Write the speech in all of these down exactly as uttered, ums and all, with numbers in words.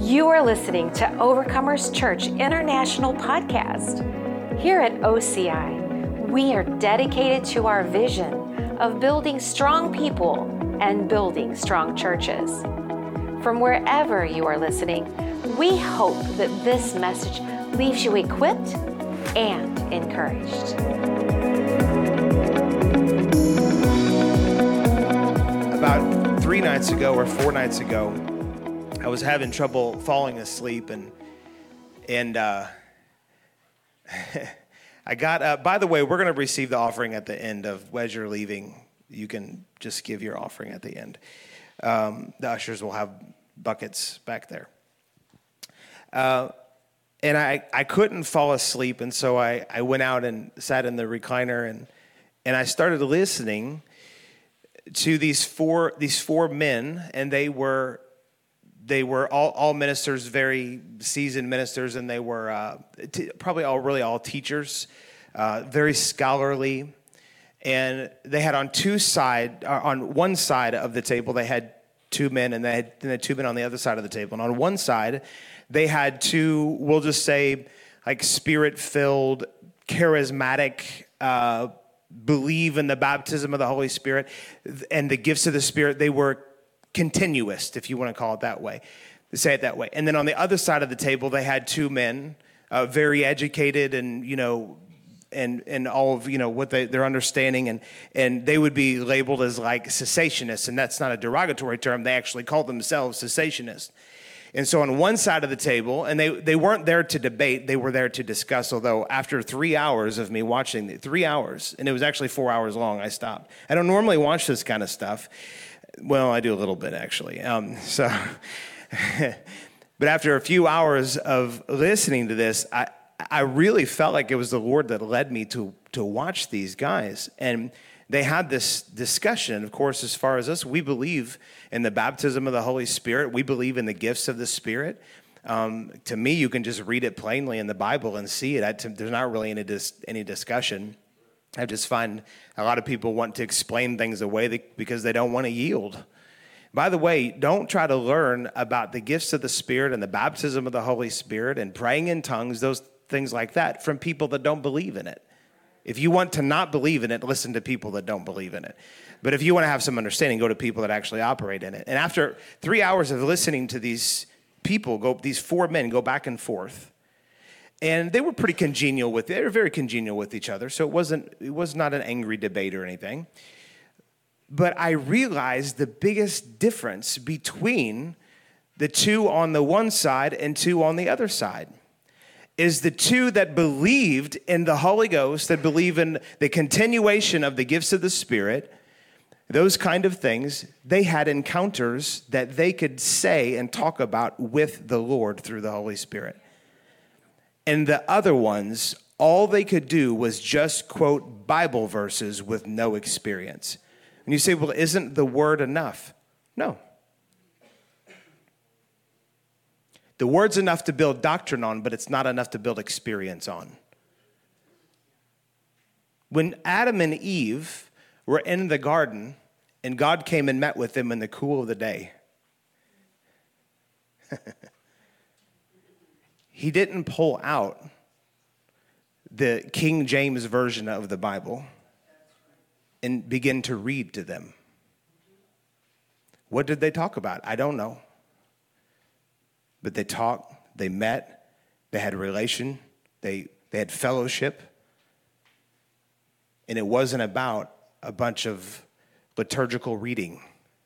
You are listening to Overcomers Church International Podcast. Here at O C I, we are dedicated to our vision of building strong people and building strong churches. From wherever you are listening, we hope that this message leaves you equipped and encouraged. About three nights ago or four nights ago, I was having trouble falling asleep, and and uh, I got up. By the way, we're going to receive the offering at the end of as you're leaving. You can just give your offering at the end. Um, the ushers will have buckets back there. Uh, and I, I couldn't fall asleep, and so I, I went out and sat in the recliner, and and I started listening to these four these four men, and they were. They were all, all ministers, very seasoned ministers, and they were uh, t- probably all really all teachers, uh, very scholarly. And they had on two side, uh, on one side of the table, they had two men, and they had, and they had two men on the other side of the table. And on one side, they had two, we'll just say, like spirit-filled, charismatic, uh, believe in the baptism of the Holy Spirit and the gifts of the Spirit. They were continuous, if you want to call it that way, say it that way. And then on the other side of the table, they had two men, uh, very educated and, you know, and and all of, you know, what they, their understanding, and and they would be labeled as like cessationists, and that's not a derogatory term. They actually called themselves cessationists. And so on one side of the table, and they, they weren't there to debate, they were there to discuss, although after three hours of me watching, the, three hours, and it was actually four hours long, I stopped. I don't normally watch this kind of stuff. Well, I do a little bit, actually. Um, so, but after a few hours of listening to this, I, I really felt like it was the Lord that led me to, to watch these guys. And they had this discussion. Of course, as far as us, we believe in the baptism of the Holy Spirit. We believe in the gifts of the Spirit. Um, to me, you can just read it plainly in the Bible and see it. I, there's not really any, dis, any discussion. I just find a lot of people want to explain things away that, because they don't want to yield. By the way, don't try to learn about the gifts of the Spirit and the baptism of the Holy Spirit and praying in tongues, those things like that, from people that don't believe in it. If you want to not believe in it, listen to people that don't believe in it. But if you want to have some understanding, go to people that actually operate in it. And after three hours of listening to these people, go these four men go back and forth, and they were pretty congenial with it. They were very congenial with each other, so it wasn't it was not an angry debate or anything. But I realized the biggest difference between the two on the one side and two on the other side is the two that believed in the Holy Ghost, that believe in the continuation of the gifts of the Spirit, those kind of things. They had encounters that they could say and talk about with the Lord through the Holy Spirit. And the other ones, all they could do was just quote Bible verses with no experience. And you say, well, isn't the word enough? No. The word's enough to build doctrine on, but it's not enough to build experience on. When Adam and Eve were in the garden, and God came and met with them in the cool of the day, He didn't pull out the King James Version of the Bible and begin to read to them. What did they talk about? I don't know. But they talked, they met, they had a relation, they, they had fellowship. And it wasn't about a bunch of liturgical reading.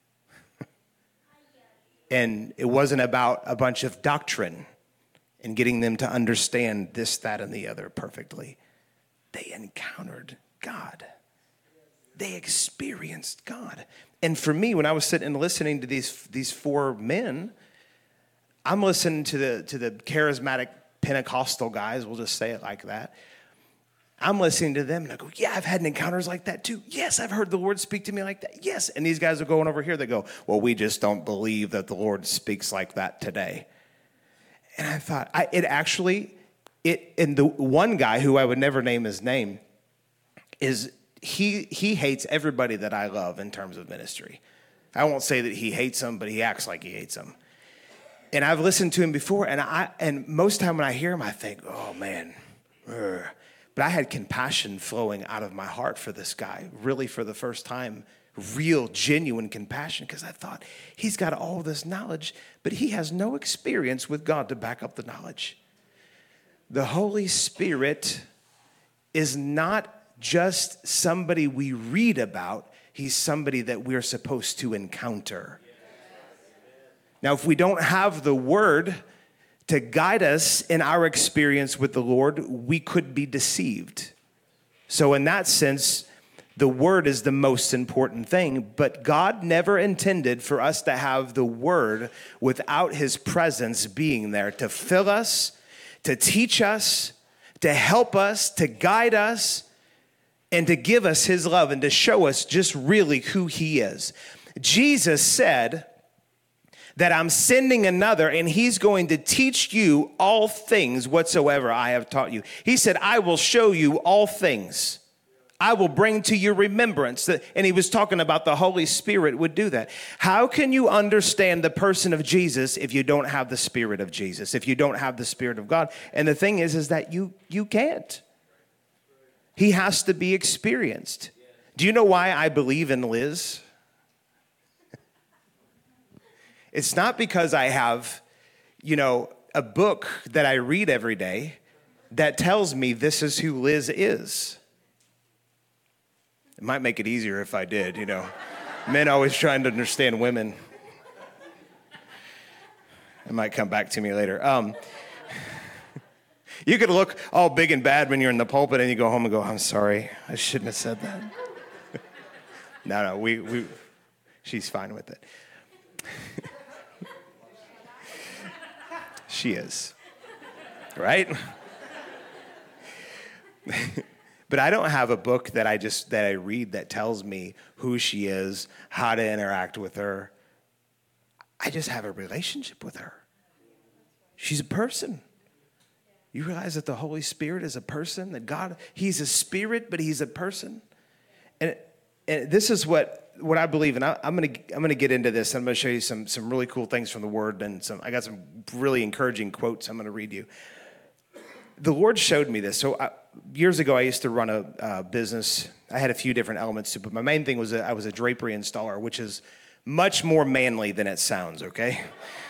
And it wasn't about a bunch of doctrine and getting them to understand this, that, and the other perfectly. They encountered God. They experienced God. And for me, when I was sitting and listening to these, these four men, I'm listening to the, to the charismatic Pentecostal guys, we'll just say it like that. I'm listening to them, and I go, yeah, I've had encounters like that too. Yes, I've heard the Lord speak to me like that. Yes. And these guys are going over here, they go, well, we just don't believe that the Lord speaks like that today. And I thought, I, it actually, it and the one guy who I would never name his name is, he he hates everybody that I love in terms of ministry. I won't say that he hates them, but he acts like he hates them. And I've listened to him before, and I and most time when I hear him, I think, oh, man. Ugh. But I had compassion flowing out of my heart for this guy, really for the first time, real, genuine compassion, because I thought, he's got all this knowledge, but he has no experience with God to back up the knowledge. The Holy Spirit is not just somebody we read about. He's somebody that we're supposed to encounter. Now, if we don't have the Word to guide us in our experience with the Lord, we could be deceived. So in that sense, the Word is the most important thing, but God never intended for us to have the Word without His presence being there to fill us, to teach us, to help us, to guide us, and to give us His love and to show us just really who He is. Jesus said that I'm sending another, and He's going to teach you all things whatsoever I have taught you. He said, I will show you all things. I will bring to your remembrance. That, and He was talking about the Holy Spirit would do that. How can you understand the person of Jesus if you don't have the Spirit of Jesus, if you don't have the Spirit of God? And the thing is, is that you, you can't. He has to be experienced. Do you know why I believe in Liz? It's not because I have, you know, a book that I read every day that tells me this is who Liz is. It might make it easier if I did, you know. Men always trying to understand women. It might come back to me later. Um, you could look all big and bad when you're in the pulpit and you go home and go, I'm sorry, I shouldn't have said that. no, no, we, we, she's fine with it. She is, right? But I don't have a book that I just, that I read that tells me who she is, how to interact with her. I just have a relationship with her. She's a person. You realize that the Holy Spirit is a person, that God, He's a spirit, but He's a person. And, and this is what, what I believe, and I, I'm going to I'm going to get into this. I'm going to show you some some really cool things from the Word, and some I got some really encouraging quotes I'm going to read you. The Lord showed me this. So I, years ago, I used to run a uh, business. I had a few different elements to it, but my main thing was that I was a drapery installer, which is much more manly than it sounds, okay?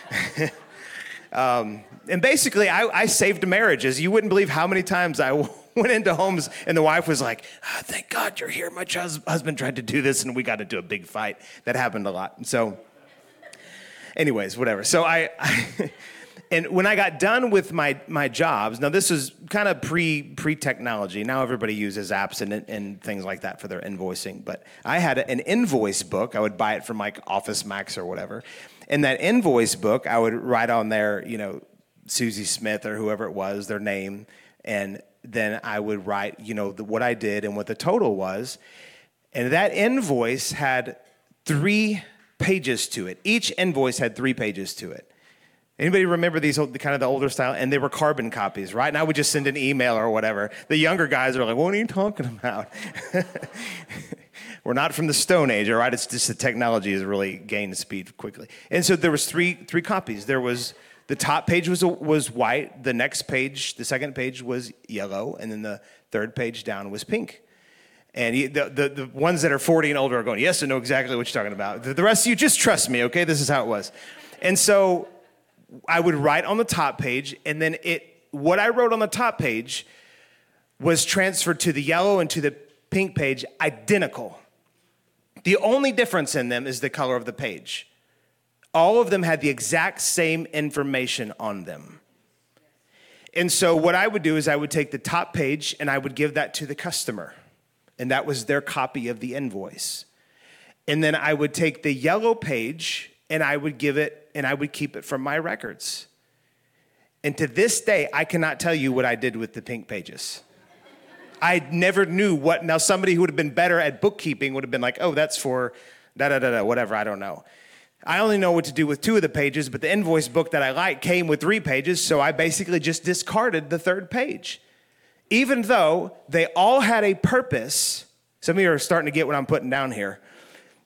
um, and basically, I, I saved marriages. You wouldn't believe how many times I went into homes and the wife was like, oh, thank God you're here. My hus- husband tried to do this and we got into a big fight. That happened a lot. So anyways, whatever. So I, I and when I got done with my, my jobs, now this is kind of pre, pre-technology. Now everybody uses apps and, and things like that for their invoicing. But I had an invoice book. I would buy it from like Office Max or whatever. In that invoice book, I would write on there, you know, Susie Smith or whoever it was, their name, and then I would write, you know, the, what I did and what the total was. And that invoice had three pages to it. Each invoice had three pages to it. Anybody remember these old, kind of the older style? And they were carbon copies, right? And I would just send an email or whatever. The younger guys are like, what are you talking about? We're not from the Stone Age, all right? It's just the technology has really gained speed quickly. And so there was three three copies. There was the top page was was white. The next page, the second page was yellow, and then the third page down was pink. And he, the, the the ones that are forty and older are going, yes, I know exactly what you're talking about. The, the rest of you, just trust me, okay? This is how it was. And so I would write on the top page, and then it what I wrote on the top page was transferred to the yellow and to the pink page identical. The only difference in them is the color of the page. All of them had the exact same information on them. And so what I would do is I would take the top page and I would give that to the customer. And that was their copy of the invoice. And then I would take the yellow page and I would give it and I would keep it from my records. And to this day, I cannot tell you what I did with the pink pages. I never knew what, now somebody who would have been better at bookkeeping would have been like, oh, that's for da-da-da-da, whatever, I don't know. I only know what to do with two of the pages, but the invoice book that I like came with three pages, so I basically just discarded the third page. Even though they all had a purpose, some of you are starting to get what I'm putting down here.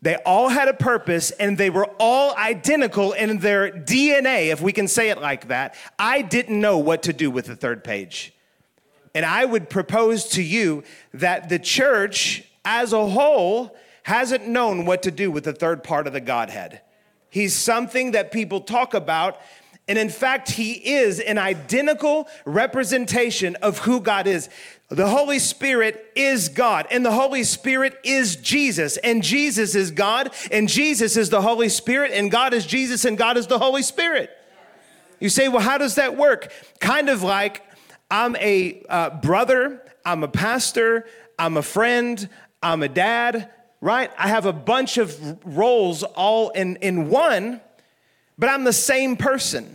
They all had a purpose, and they were all identical in their D N A, if we can say it like that. I didn't know what to do with the third page. And I would propose to you that the church as a whole hasn't known what to do with the third part of the Godhead. He's something that people talk about, and in fact, he is an identical representation of who God is. The Holy Spirit is God, and the Holy Spirit is Jesus, and Jesus is God, and Jesus is the Holy Spirit, and God is Jesus, and God is the Holy Spirit. You say, well, how does that work? Kind of like I'm a uh, brother, I'm a pastor, I'm a friend, I'm a dad, right? I have a bunch of roles all in, in one, but I'm the same person.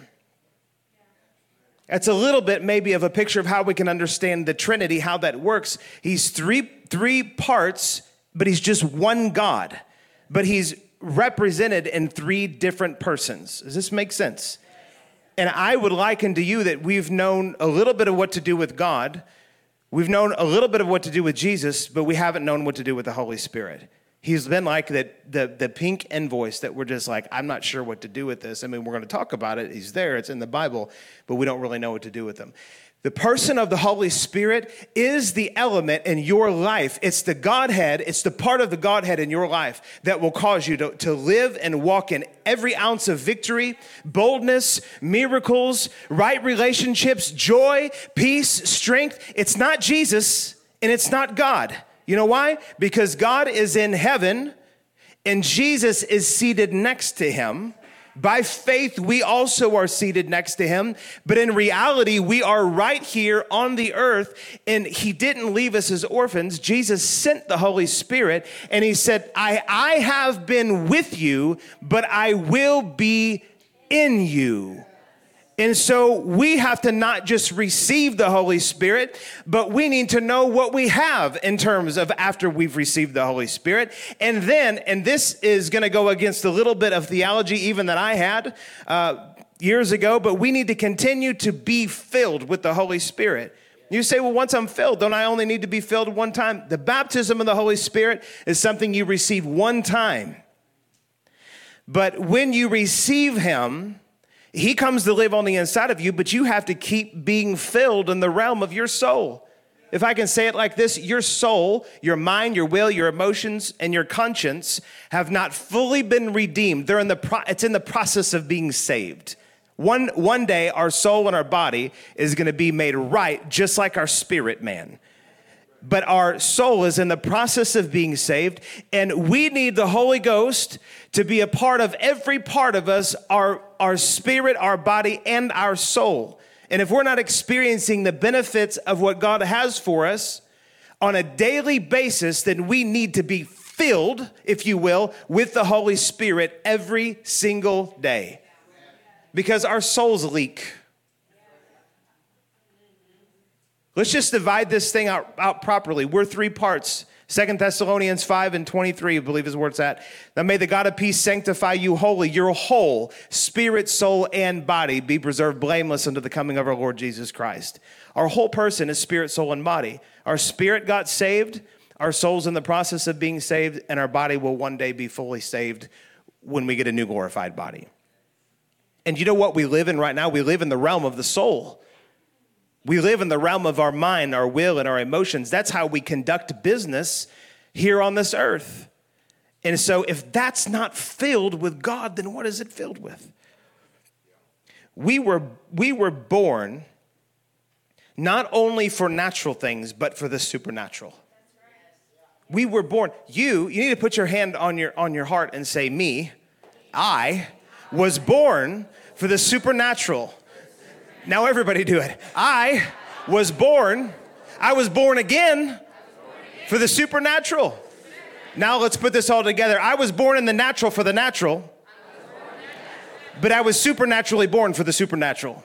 That's a little bit maybe of a picture of how we can understand the Trinity, how that works. He's three, three parts, but he's just one God. But he's represented in three different persons. Does this make sense? And I would liken to you that we've known a little bit of what to do with God. We've known a little bit of what to do with Jesus, but we haven't known what to do with the Holy Spirit. He's been like that, the, the pink invoice that we're just like, I'm not sure what to do with this. I mean, we're going to talk about it. He's there. It's in the Bible, but we don't really know what to do with him. The person of the Holy Spirit is the element in your life. It's the Godhead. It's the part of the Godhead in your life that will cause you to, to live and walk in every ounce of victory, boldness, miracles, right relationships, joy, peace, strength. It's not Jesus and it's not God. You know why? Because God is in heaven and Jesus is seated next to him. By faith, we also are seated next to him. But in reality, we are right here on the earth, and he didn't leave us as orphans. Jesus sent the Holy Spirit, and he said, I, I have been with you, but I will be in you. And so we have to not just receive the Holy Spirit, but we need to know what we have in terms of after we've received the Holy Spirit. And then, and this is going to go against a little bit of theology even that I had uh, years ago, but we need to continue to be filled with the Holy Spirit. You say, well, once I'm filled, don't I only need to be filled one time? The baptism of the Holy Spirit is something you receive one time. But when you receive him, he comes to live on the inside of you, but you have to keep being filled in the realm of your soul. If I can say it like this, your soul, your mind, your will, your emotions, and your conscience have not fully been redeemed. They're in the pro- it's in the process of being saved. One, one day, our soul and our body is going to be made right, just like our spirit man. But our soul is in the process of being saved, and we need the Holy Ghost to be a part of every part of us, our, our spirit, our body, and our soul. And if we're not experiencing the benefits of what God has for us on a daily basis, then we need to be filled, if you will, with the Holy Spirit every single day. Because our souls leak. Let's just divide this thing out, out properly. We're three parts. Second Thessalonians five and twenty-three, I believe is where it's at. Now may the God of peace sanctify you wholly, your whole spirit, soul, and body be preserved blameless unto the coming of our Lord Jesus Christ. Our whole person is spirit, soul, and body. Our spirit got saved. Our soul's in the process of being saved, and our body will one day be fully saved when we get a new glorified body. And you know what we live in right now? We live in the realm of the soul. We live in the realm of our mind, our will, and our emotions. That's how we conduct business here on this earth. And so if that's not filled with God, then what is it filled with? We were, we were born not only for natural things, but for the supernatural. We were born. You, you need to put your hand on your, on your heart and say, me, I was born for the supernatural. Now everybody do it. I was born, I was born again for the supernatural. Now let's put this all together. I was born in the natural for the natural, but I was supernaturally born for the supernatural.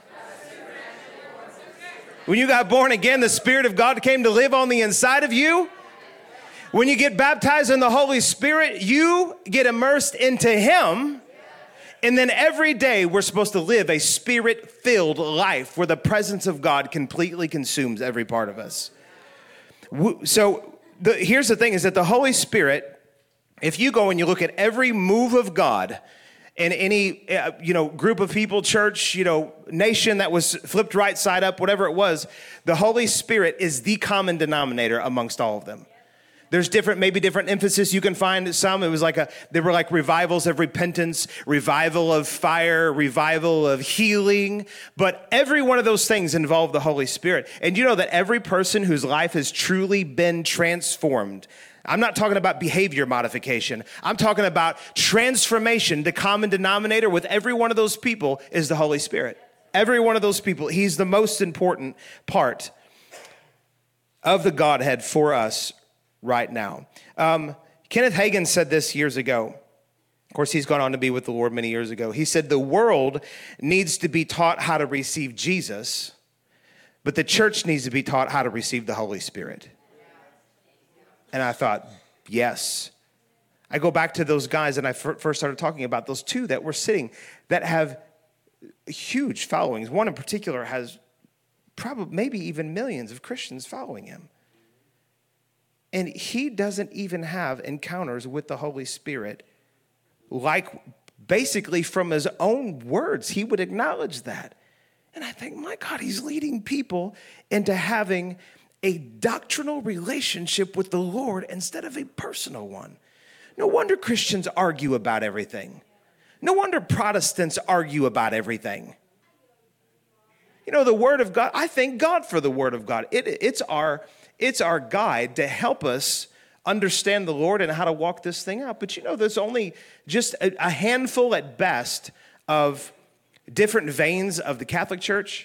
When you got born again, the Spirit of God came to live on the inside of you. When you get baptized in the Holy Spirit, you get immersed into Him. And then every day we're supposed to live a spirit-filled life where the presence of God completely consumes every part of us. So the, here's the thing is that the Holy Spirit If you go and you look at every move of God in any uh, you know group of people, church, you know, nation that was flipped right side up, whatever it was, the Holy Spirit is the common denominator amongst all of them. There's different, maybe different emphasis you can find. Some, it was like a, they were like revivals of repentance, revival of fire, revival of healing. But every one of those things involved the Holy Spirit. And you know that every person whose life has truly been transformed, I'm not talking about behavior modification. I'm talking about transformation. The common denominator with every one of those people is the Holy Spirit. Every one of those people, he's the most important part of the Godhead for us right now. Um, Kenneth Hagin said this years ago. Of course, he's gone on to be with the Lord many years ago. He said, the world needs to be taught how to receive Jesus, but the church needs to be taught how to receive the Holy Spirit. And I thought, yes. I go back to those guys and I f- first started talking about those two that were sitting that have huge followings. One in particular has probably maybe even millions of Christians following him. And he doesn't even have encounters with the Holy Spirit, like basically from his own words, he would acknowledge that. And I think, my God, he's leading people into having a doctrinal relationship with the Lord instead of a personal one. No wonder Christians argue about everything. No wonder Protestants argue about everything. You know, the Word of God, I thank God for the Word of God. It, it's our... It's our guide to help us understand the Lord and how to walk this thing out. But you know, there's only just a, a handful at best of different veins of the Catholic Church,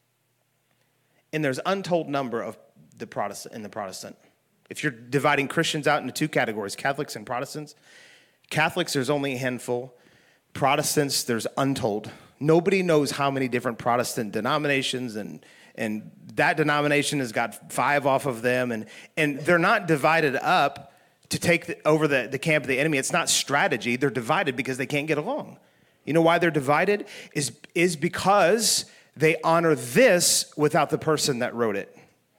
and there's untold number of the Protestant in the Protestant. If you're dividing Christians out into two categories, Catholics and Protestants, Catholics, there's only a handful. Protestants, there's untold. Nobody knows how many different Protestant denominations and And that denomination has got five off of them. And, and they're not divided up to take the, over the, the camp of the enemy. It's not strategy. They're divided because they can't get along. You know why they're divided? Is, is because they honor this without the person that wrote it.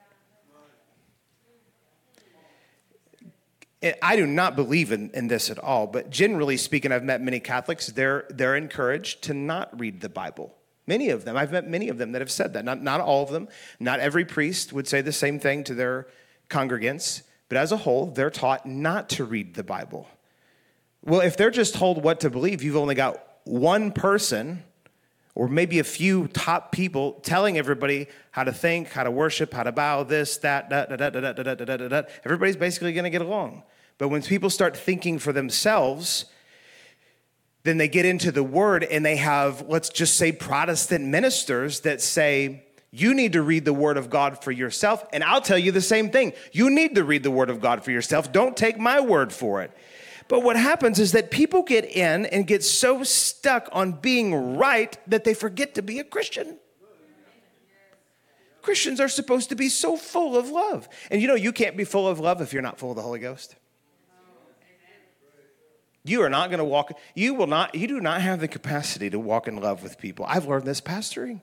I do not believe in, in this at all. But generally speaking, I've met many Catholics. They're, they're encouraged to not read the Bible. Many of them, I've met many of them that have said that. Not, not all of them. Not every priest would say the same thing to their congregants. But as a whole, they're taught not to read the Bible. Well, if they're just told what to believe, you've only got one person or maybe a few top people telling everybody how to think, how to worship, how to bow, this, that, da, da, da, da, da, da, da, da, da. Everybody's basically going to get along. But when people start thinking for themselves, then they get into the Word and they have, let's just say, Protestant ministers that say, you need to read the Word of God for yourself. And I'll tell you the same thing. You need to read the Word of God for yourself. Don't take my word for it. But what happens is that people get in and get so stuck on being right that they forget to be a Christian. Christians are supposed to be so full of love. And you know, you can't be full of love if you're not full of the Holy Ghost. You are not going to walk, you will not, you do not have the capacity to walk in love with people. I've learned this pastoring.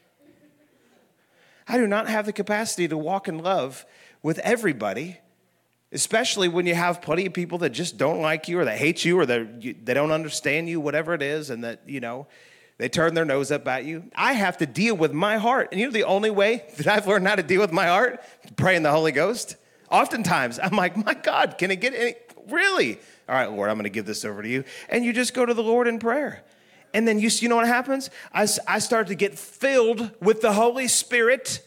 I do not have the capacity to walk in love with everybody, especially when you have plenty of people that just don't like you or that hate you or that they don't understand you, whatever it is, and that, you know, they turn their nose up at you. I have to deal with my heart. And you know the only way that I've learned how to deal with my heart? Pray in the Holy Ghost. Oftentimes, I'm like, my God, can it get any, really? All right, Lord, I'm going to give this over to you. And you just go to the Lord in prayer. And then you, you know what happens? I, I start to get filled with the Holy Spirit.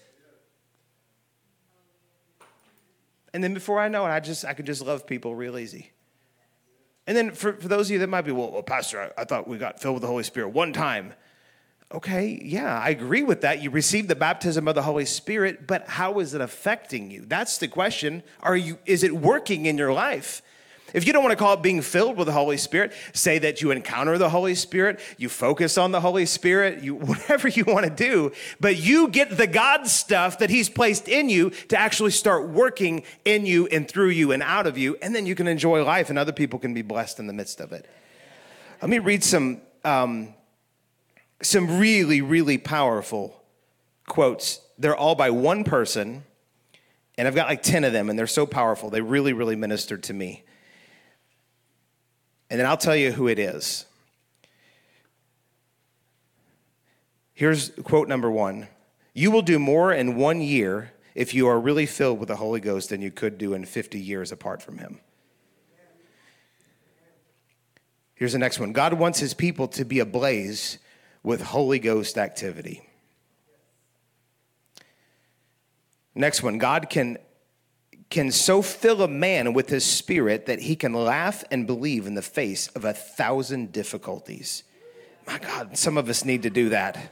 And then before I know it, I just I could just love people real easy. And then for, for those of you that might be, well, well Pastor, I, I thought we got filled with the Holy Spirit one time. Okay, yeah, I agree with that. You received the baptism of the Holy Spirit, but how is it affecting you? That's the question. Are you? Is it working in your life? If you don't want to call it being filled with the Holy Spirit, say that you encounter the Holy Spirit, you focus on the Holy Spirit, you whatever you want to do, but you get the God stuff that He's placed in you to actually start working in you and through you and out of you, and then you can enjoy life and other people can be blessed in the midst of it. Let me read some um, some really, really powerful quotes. They're all by one person, and I've got like ten of them, and they're so powerful. They really, really ministered to me. And then I'll tell you who it is. Here's quote number one. You will do more in one year if you are really filled with the Holy Ghost than you could do in fifty years apart from him. Here's the next one. God wants his people to be ablaze with Holy Ghost activity. Next one. God can, can so fill a man with his spirit that he can laugh and believe in the face of a thousand difficulties. My God, some of us need to do that.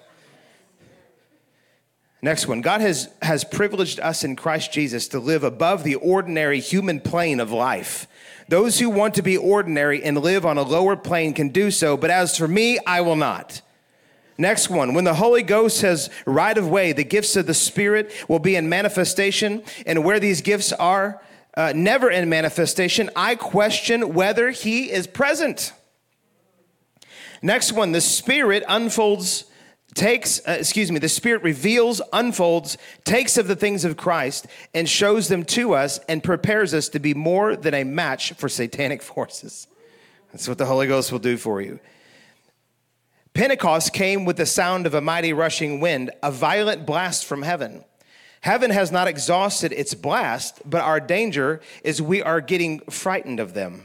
Next one. God has, has privileged us in Christ Jesus to live above the ordinary human plane of life. Those who want to be ordinary and live on a lower plane can do so, but as for me, I will not. Next one. When the Holy Ghost has right of way, the gifts of the Spirit will be in manifestation, and where these gifts are uh, never in manifestation, I question whether he is present. Next one. The Spirit unfolds takes, uh, excuse me, the Spirit reveals, unfolds, takes of the things of Christ and shows them to us and prepares us to be more than a match for satanic forces. That's what the Holy Ghost will do for you. Pentecost came with the sound of a mighty rushing wind, a violent blast from heaven. Heaven has not exhausted its blast, but our danger is we are getting frightened of them.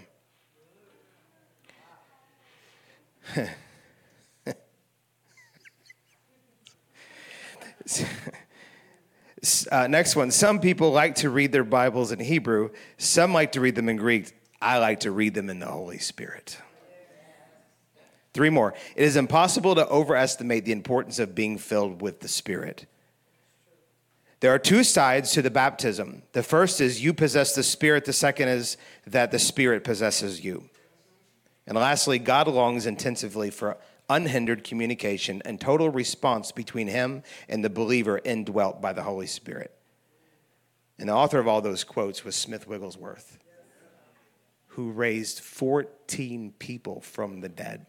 Uh, next one. Some people like to read their Bibles in Hebrew. Some like to read them in Greek. I like to read them in the Holy Spirit. Three more. It is impossible to overestimate the importance of being filled with the Spirit. There are two sides to the baptism. The first is you possess the Spirit. The second is that the Spirit possesses you. And lastly, God longs intensively for unhindered communication and total response between him and the believer indwelt by the Holy Spirit. And the author of all those quotes was Smith Wigglesworth, who raised fourteen people from the dead.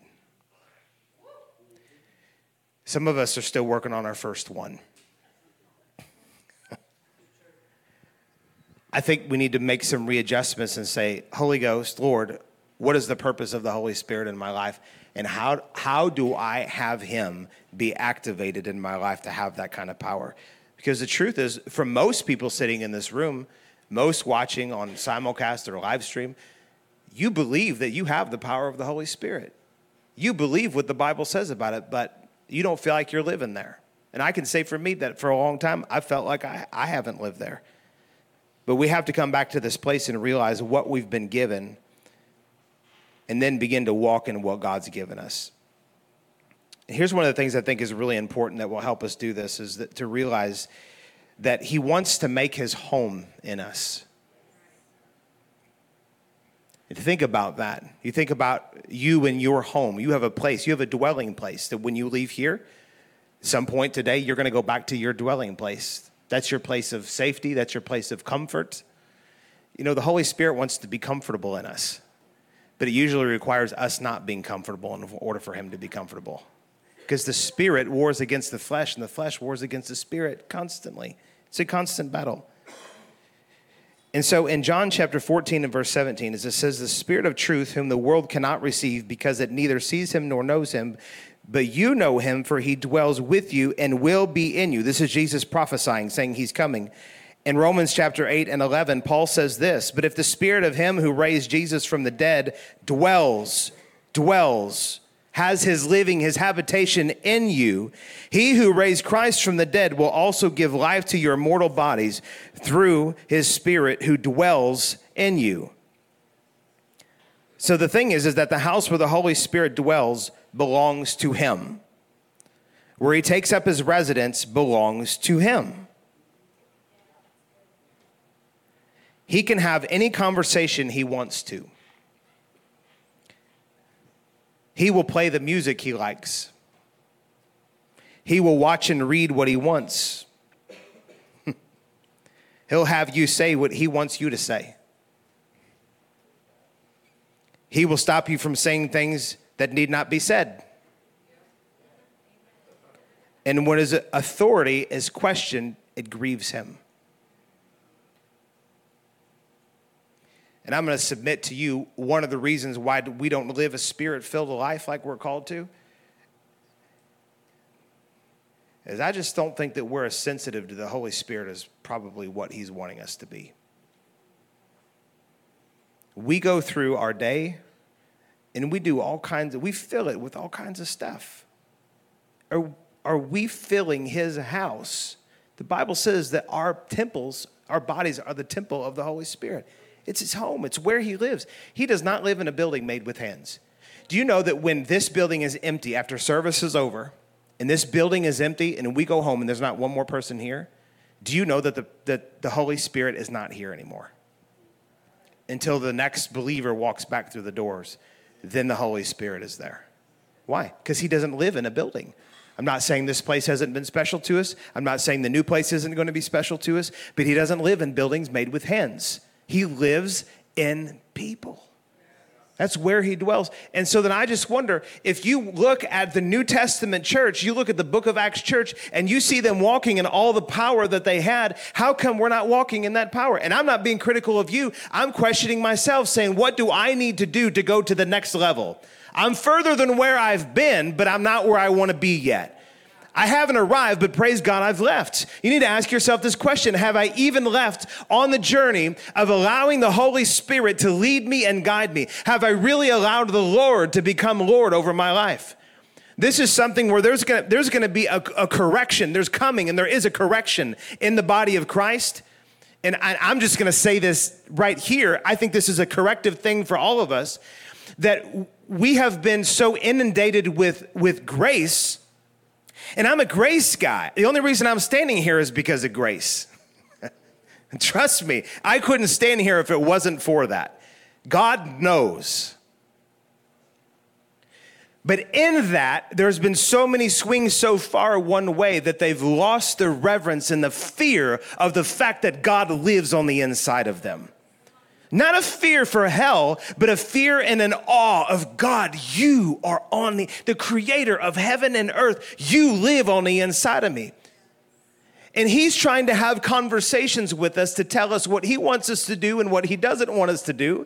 Some of us are still working on our first one. I think we need to make some readjustments and say, Holy Ghost, Lord, what is the purpose of the Holy Spirit in my life? And how how do I have him be activated in my life to have that kind of power? Because the truth is, for most people sitting in this room, most watching on simulcast or live stream, you believe that you have the power of the Holy Spirit. You believe what the Bible says about it, but you don't feel like you're living there. And I can say for me that for a long time, I felt like I, I haven't lived there. But we have to come back to this place and realize what we've been given and then begin to walk in what God's given us. Here's one of the things I think is really important that will help us do this, is that to realize that he wants to make his home in us. And think about that. You think about you and your home. You have a place. You have a dwelling place that when you leave here, at some point today, you're going to go back to your dwelling place. That's your place of safety. That's your place of comfort. You know, the Holy Spirit wants to be comfortable in us. But it usually requires us not being comfortable in order for him to be comfortable. Because the Spirit wars against the flesh, and the flesh wars against the Spirit constantly. It's a constant battle. And so in John chapter fourteen and verse seventeen, as it says, the Spirit of truth, whom the world cannot receive because it neither sees him nor knows him, but you know him, for he dwells with you and will be in you. This is Jesus prophesying, saying he's coming. In Romans chapter eight and eleven, Paul says this, but if the Spirit of him who raised Jesus from the dead dwells, dwells, has his living, his habitation in you, he who raised Christ from the dead will also give life to your mortal bodies through his Spirit who dwells in you. So the thing is, is that the house where the Holy Spirit dwells belongs to him. Where he takes up his residence belongs to him. He can have any conversation he wants to. He will play the music he likes. He will watch and read what he wants. He'll have you say what he wants you to say. He will stop you from saying things that need not be said. And when his authority is questioned, it grieves him. And And I'm going to submit to you one of the reasons why we don't live a spirit-filled life like we're called to is I just don't think that we're as sensitive to the Holy Spirit as probably what he's wanting us to be. We go through our day and we do all kinds of, we fill it with all kinds of stuff. Are, are we filling his house? The Bible says that our temples, our bodies are the temple of the Holy Spirit. It's his home. It's where he lives. He does not live in a building made with hands. Do you know that when this building is empty after service is over and this building is empty and we go home and there's not one more person here, do you know that the, that the Holy Spirit is not here anymore? Until the next believer walks back through the doors, then the Holy Spirit is there. Why? Because he doesn't live in a building. I'm not saying this place hasn't been special to us. I'm not saying the new place isn't going to be special to us, but he doesn't live in buildings made with hands. He lives in people. That's where he dwells. And so then I just wonder, if you look at the New Testament church, you look at the book of Acts church, and you see them walking in all the power that they had, how come we're not walking in that power? And I'm not being critical of you. I'm questioning myself, saying, what do I need to do to go to the next level? I'm further than where I've been, but I'm not where I want to be yet. I haven't arrived, but praise God, I've left. You need to ask yourself this question. Have I even left on the journey of allowing the Holy Spirit to lead me and guide me? Have I really allowed the Lord to become Lord over my life? This is something where there's going to, there's going to be a, a correction. There's coming, and there is a correction in the body of Christ. And I, I'm just going to say this right here. I think this is a corrective thing for all of us, that we have been so inundated with, with grace. And I'm a grace guy. The only reason I'm standing here is because of grace. Trust me, I couldn't stand here if it wasn't for that. God knows. But in that, there's been so many swings so far one way that they've lost the reverence and the fear of the fact that God lives on the inside of them. Not a fear for hell, but a fear and an awe of God. You are on the, the creator of heaven and earth. You live on the inside of me. And he's trying to have conversations with us to tell us what he wants us to do and what he doesn't want us to do.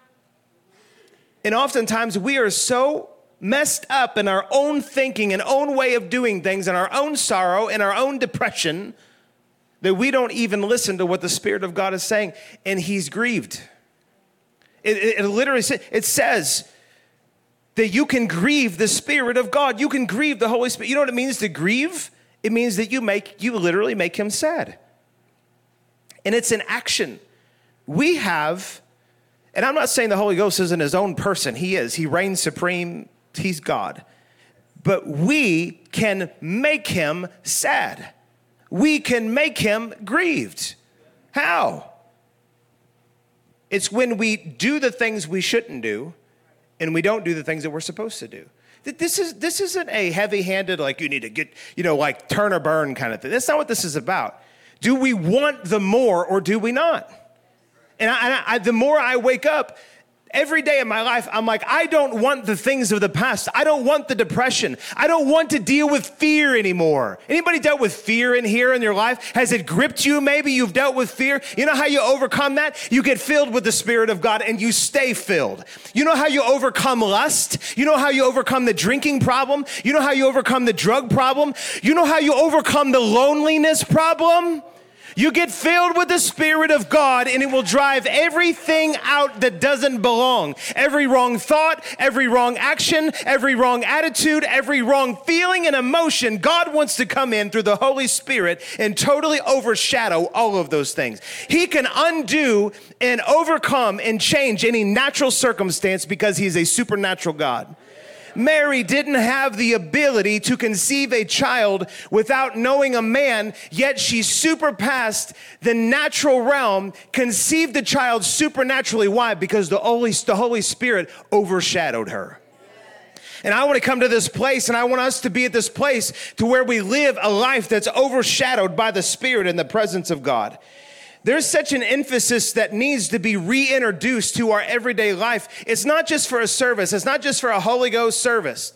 And oftentimes we are so messed up in our own thinking and own way of doing things and our own sorrow and our own depression that we don't even listen to what the Spirit of God is saying, and he's grieved. It, it, it literally says, it says that you can grieve the Spirit of God. You can grieve the Holy Spirit. You know what it means to grieve? It means that you make, you literally make him sad. And it's an action. We have, and I'm not saying the Holy Ghost isn't his own person. He is. He reigns supreme. He's God. But we can make him sad. We can make him grieved. How? It's when we do the things we shouldn't do and we don't do the things that we're supposed to do. This is this isn't a heavy-handed, like you need to get, you know, like turn or burn kind of thing. That's not what this is about. Do we want the more or do we not? And, I, and I, the more I wake up, every day of my life, I'm like, I don't want the things of the past. I don't want the depression. I don't want to deal with fear anymore. Anybody dealt with fear in here in your life? Has it gripped you? Maybe you've dealt with fear. You know how you overcome that? You get filled with the Spirit of God and you stay filled. You know how you overcome lust? You know how you overcome the drinking problem? You know how you overcome the drug problem? You know how you overcome the loneliness problem? You get filled with the Spirit of God and it will drive everything out that doesn't belong. Every wrong thought, every wrong action, every wrong attitude, every wrong feeling and emotion. God wants to come in through the Holy Spirit and totally overshadow all of those things. He can undo and overcome and change any natural circumstance because he's a supernatural God. Mary didn't have the ability to conceive a child without knowing a man, yet she surpassed the natural realm, conceived the child supernaturally. Why? Because the Holy, the Holy Spirit overshadowed her. And I want to come to this place, and I want us to be at this place to where we live a life that's overshadowed by the Spirit and the presence of God. There's such an emphasis that needs to be reintroduced to our everyday life. It's not just for a service. It's not just for a Holy Ghost service.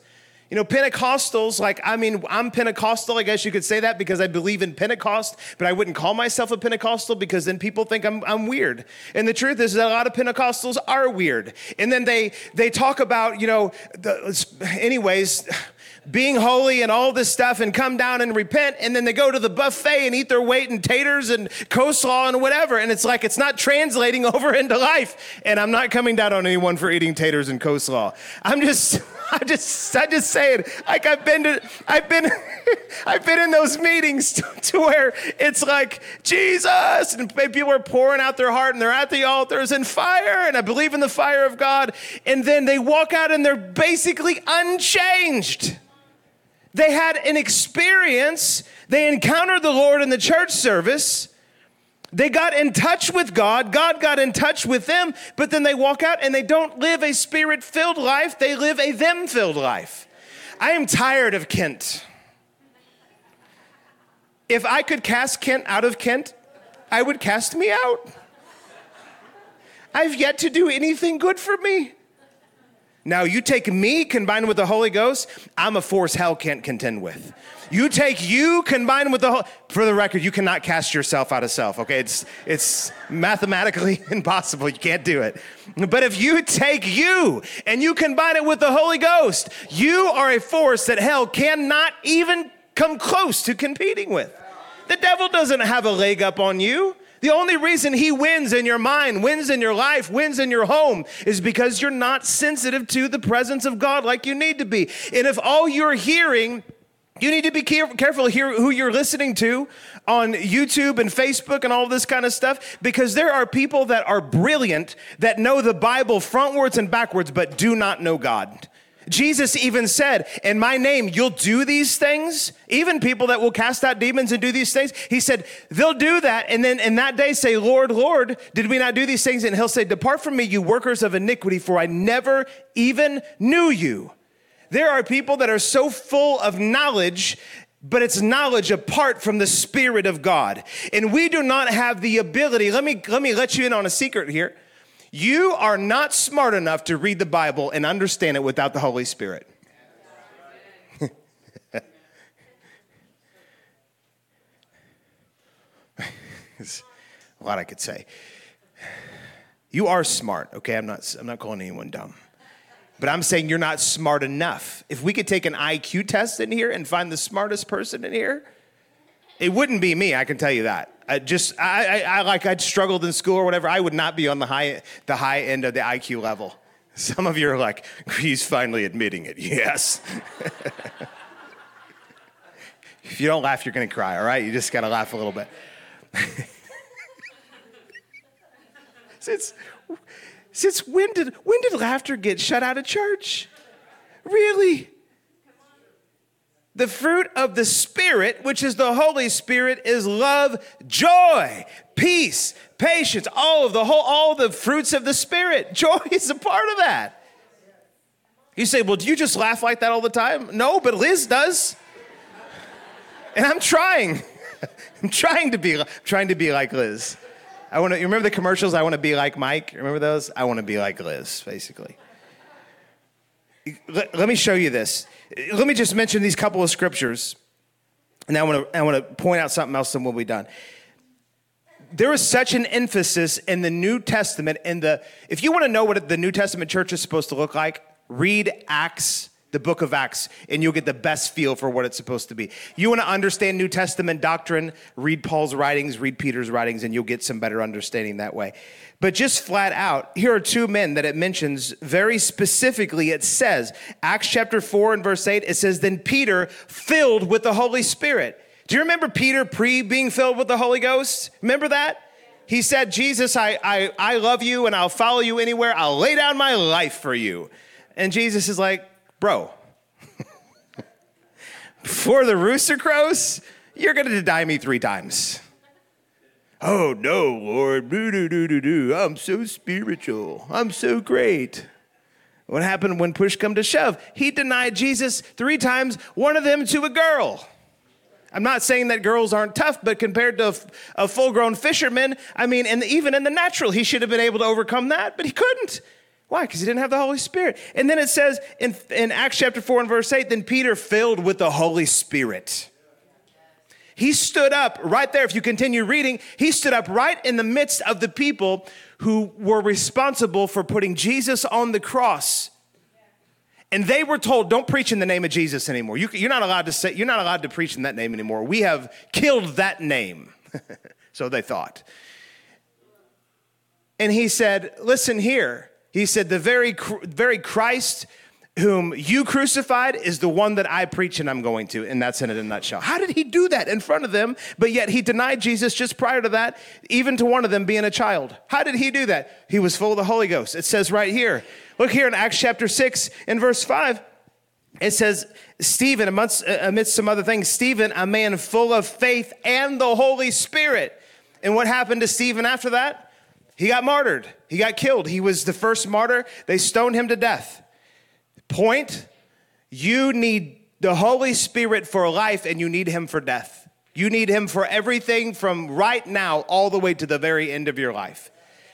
You know, Pentecostals, like, I mean, I'm Pentecostal, I guess you could say that because I believe in Pentecost, but I wouldn't call myself a Pentecostal because then people think I'm I'm weird. And the truth is that a lot of Pentecostals are weird. And then they they talk about, you know, the, anyways, being holy and all this stuff and come down and repent, and then they go to the buffet and eat their weight in taters and coleslaw and whatever, and it's like it's not translating over into life. And I'm not coming down on anyone for eating taters and coleslaw. I'm just... I just, I just say it. Like I've been to, I've been, I've been in those meetings to, to where it's like Jesus, and people are pouring out their heart, and they're at the altars and fire, and I believe in the fire of God, and then they walk out and they're basically unchanged. They had an experience. They encountered the Lord in the church service. They got in touch with God. God got in touch with them, but then they walk out and they don't live a spirit-filled life. They live a them-filled life. I am tired of Kent. If I could cast Kent out of Kent, I would cast me out. I've yet to do anything good for me. Now, you take me combined with the Holy Ghost, I'm a force hell can't contend with. You take you combined with the whole, for the record, you cannot cast yourself out of self, okay? It's it's mathematically impossible. You can't do it. But if you take you and you combine it with the Holy Ghost, you are a force that hell cannot even come close to competing with. The devil doesn't have a leg up on you. The only reason he wins in your mind, wins in your life, wins in your home is because you're not sensitive to the presence of God like you need to be. And if all you're hearing, you need to be care- careful here who you're listening to on YouTube and Facebook and all this kind of stuff, because there are people that are brilliant that know the Bible frontwards and backwards, but do not know God. Jesus even said, in my name, you'll do these things. Even people that will cast out demons and do these things. He said, they'll do that. And then in that day say, Lord, Lord, did we not do these things? And he'll say, depart from me, you workers of iniquity, for I never even knew you. There are people that are so full of knowledge, but it's knowledge apart from the Spirit of God. And we do not have the ability. Let me, let me let you in on a secret here. You are not smart enough to read the Bible and understand it without the Holy Spirit. There's a lot I could say. You are smart, okay? I'm not, I'm not calling anyone dumb. But I'm saying you're not smart enough. If we could take an I Q test in here and find the smartest person in here, it wouldn't be me, I can tell you that. I just, I, I, I like, I'd struggled in school or whatever. I would not be on the high, the high end of the I Q level. Some of you are like, he's finally admitting it. Yes. If you don't laugh, you're going to cry, all right? You just got to laugh a little bit. since, since when did, when did laughter get shut out of church? Really? The fruit of the Spirit, which is the Holy Spirit, is love, joy, peace, patience, all of the whole, all the fruits of the Spirit. Joy is a part of that. You say, well, do you just laugh like that all the time? No, but Liz does. And I'm trying. I'm trying to be, I'm trying to be like Liz. I want to, you remember the commercials? I want to be like Mike. Remember those? I want to be like Liz, basically. Let, let me show you this. Let me just mention these couple of scriptures, and I want to I want to point out something else, and we'll be done. There is such an emphasis in the New Testament, and the if you want to know what the New Testament church is supposed to look like, read Acts, the book of Acts, and you'll get the best feel for what it's supposed to be. You want to understand New Testament doctrine, read Paul's writings, read Peter's writings, and you'll get some better understanding that way. But just flat out, here are two men that it mentions very specifically. It says, Acts chapter four and verse eight, it says, then Peter filled with the Holy Spirit. Do you remember Peter pre being filled with the Holy Ghost? Remember that? He said, Jesus, I, I, I love you and I'll follow you anywhere. I'll lay down my life for you. And Jesus is like, bro, before the rooster crows, you're going to deny me three times. Oh, no, Lord, do, do, do, do, do. I'm so spiritual. I'm so great. What happened when push come to shove? He denied Jesus three times, one of them to a girl. I'm not saying that girls aren't tough, but compared to a, a full-grown fisherman, I mean, and even in the natural, he should have been able to overcome that, but he couldn't. Why? Because he didn't have the Holy Spirit. And then it says in, in Acts chapter four and verse eight, then Peter filled with the Holy Spirit. He stood up right there. If you continue reading, he stood up right in the midst of the people who were responsible for putting Jesus on the cross. And they were told, don't preach in the name of Jesus anymore. You, you're not allowed to say, you're not allowed to preach in that name anymore. We have killed that name. So they thought. And he said, listen here. He said, the very, very Christ whom you crucified is the one that I preach and I'm going to. And that's in a nutshell. How did he do that in front of them? But yet he denied Jesus just prior to that, even to one of them being a child. How did he do that? He was full of the Holy Ghost. It says right here, look here in Acts chapter six and verse five. It says, Stephen, amidst, amidst some other things, Stephen, a man full of faith and the Holy Spirit. And what happened to Stephen after that? He got martyred. He got killed. He was the first martyr. They stoned him to death. Point, you need the Holy Spirit for life and you need him for death. You need him for everything from right now all the way to the very end of your life.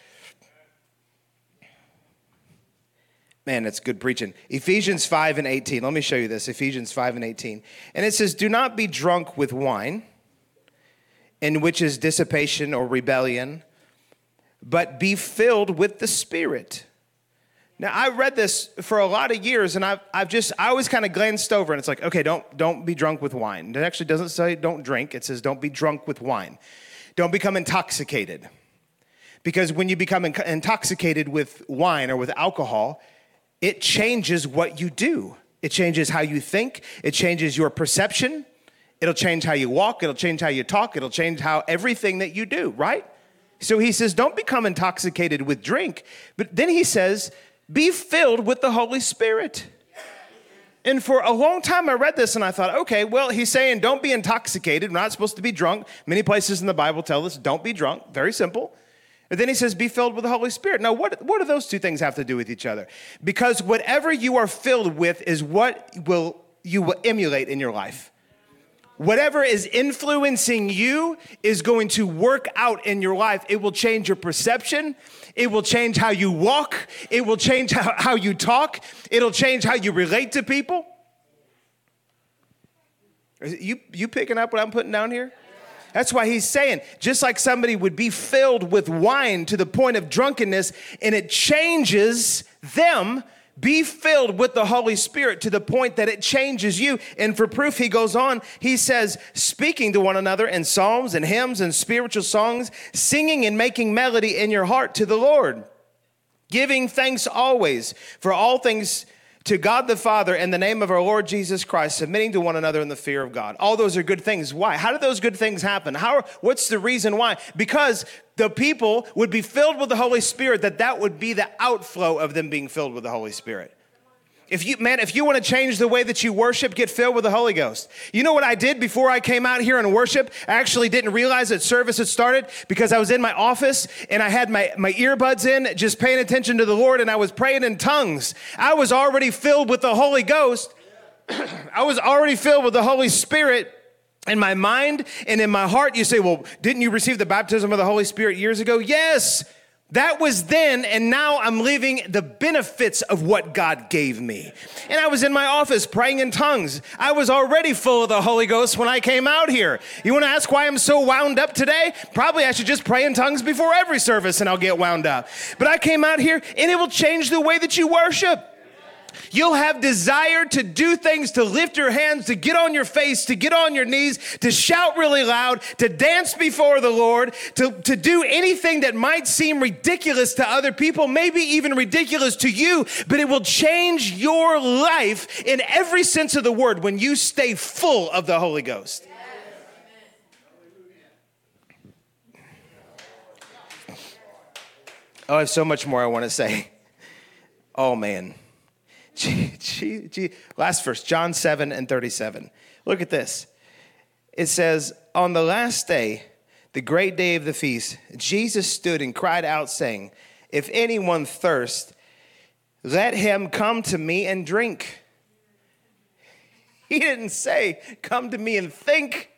Man, that's good preaching. Ephesians five and eighteen. Let me show you this. Ephesians five and eighteen. And it says, do not be drunk with wine, in which is dissipation or rebellion, but be filled with the Spirit. Now, I read this for a lot of years, and I've, I've just, I always kind of glanced over, and it's like, okay, don't, don't be drunk with wine. It actually doesn't say don't drink. It says don't be drunk with wine. Don't become intoxicated. Because when you become in- intoxicated with wine or with alcohol, it changes what you do. It changes how you think. It changes your perception. It'll change how you walk. It'll change how you talk. It'll change how everything that you do, right? So he says, don't become intoxicated with drink. But then he says, be filled with the Holy Spirit. And for a long time I read this and I thought, okay, well, he's saying don't be intoxicated. We're not supposed to be drunk. Many places in the Bible tell us don't be drunk. Very simple. And then he says be filled with the Holy Spirit. Now, what, what do those two things have to do with each other? Because whatever you are filled with is what will you will emulate in your life. Whatever is influencing you is going to work out in your life. It will change your perception. It will change how you walk. It will change how, how you talk. It'll change how you relate to people. You, you picking up what I'm putting down here? That's why he's saying, just like somebody would be filled with wine to the point of drunkenness, and it changes them, be filled with the Holy Spirit to the point that it changes you. And for proof, he goes on, he says, speaking to one another in psalms and hymns and spiritual songs, singing and making melody in your heart to the Lord, giving thanks always for all things to God the Father in the name of our Lord Jesus Christ, submitting to one another in the fear of God. All those are good things. Why? How do those good things happen? How? What's the reason why? Because the people would be filled with the Holy Spirit, that that would be the outflow of them being filled with the Holy Spirit. If you, man, if you want to change the way that you worship, get filled with the Holy Ghost. You know what I did before I came out here and worship? I actually didn't realize that service had started because I was in my office and I had my, my earbuds in, just paying attention to the Lord, and I was praying in tongues. I was already filled with the Holy Ghost. I was already filled with the Holy Spirit in my mind and in my heart. You say, well, didn't you receive the baptism of the Holy Spirit years ago? Yes. That was then, and now I'm living the benefits of what God gave me. And I was in my office praying in tongues. I was already full of the Holy Ghost when I came out here. You want to ask why I'm so wound up today? Probably I should just pray in tongues before every service and I'll get wound up. But I came out here and it will change the way that you worship. You'll have desire to do things, to lift your hands, to get on your face, to get on your knees, to shout really loud, to dance before the Lord, to, to do anything that might seem ridiculous to other people, maybe even ridiculous to you, but it will change your life in every sense of the word when you stay full of the Holy Ghost. Oh, I have so much more I want to say. Oh, man. Gee, gee, gee. Last verse, John seven and thirty-seven. Look at this. It says, on the last day, the great day of the feast, Jesus stood and cried out, saying, if anyone thirst, let him come to me and drink. He didn't say, come to me and think.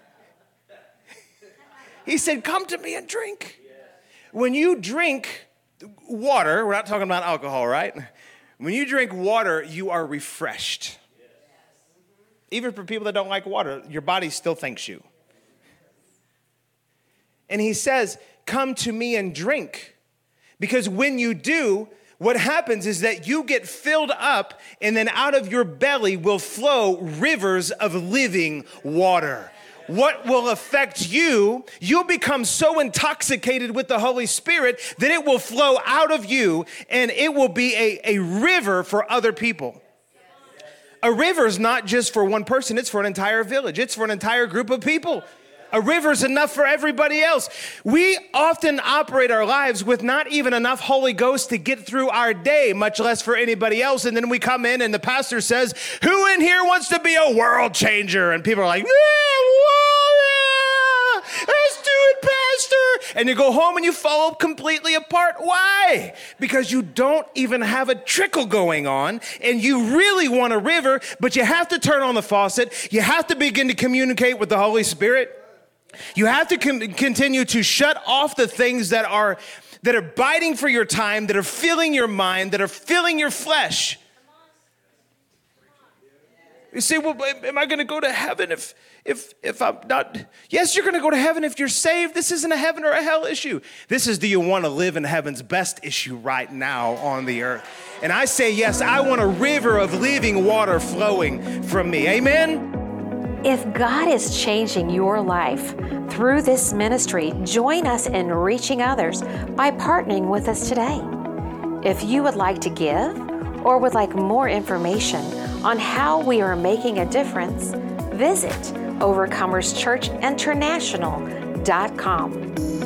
He said, come to me and drink. When you drink, Water, we're not talking about alcohol, right? When you drink water, you are refreshed. Even for people that don't like water, your body still thanks you. And he says, come to me and drink. Because when you do, what happens is that you get filled up, and then out of your belly will flow rivers of living water. What will affect you, you'll become so intoxicated with the Holy Spirit that it will flow out of you, and it will be a, a river for other people. A river is not just for one person, it's for an entire village. It's for an entire group of people. A river is enough for everybody else. We often operate our lives with not even enough Holy Ghost to get through our day, much less for anybody else. And then we come in and the pastor says, who in here wants to be a world changer? And people are like, yeah, whoa, yeah, let's do it, pastor. And you go home and you fall completely apart. Why? Because you don't even have a trickle going on, and you really want a river, but you have to turn on the faucet. You have to begin to communicate with the Holy Spirit. You have to com- continue to shut off the things that are that are biting for your time, that are filling your mind, that are filling your flesh. You say, well, am I going to go to heaven if if if I'm not? Yes, you're going to go to heaven if you're saved. This isn't a heaven or a hell issue. This is, do you want to live in heaven's best issue right now on the earth? And I say, yes, I want a river of living water flowing from me. Amen? If God is changing your life through this ministry, join us in reaching others by partnering with us today. If you would like to give or would like more information on how we are making a difference, visit overcomers church international dot com.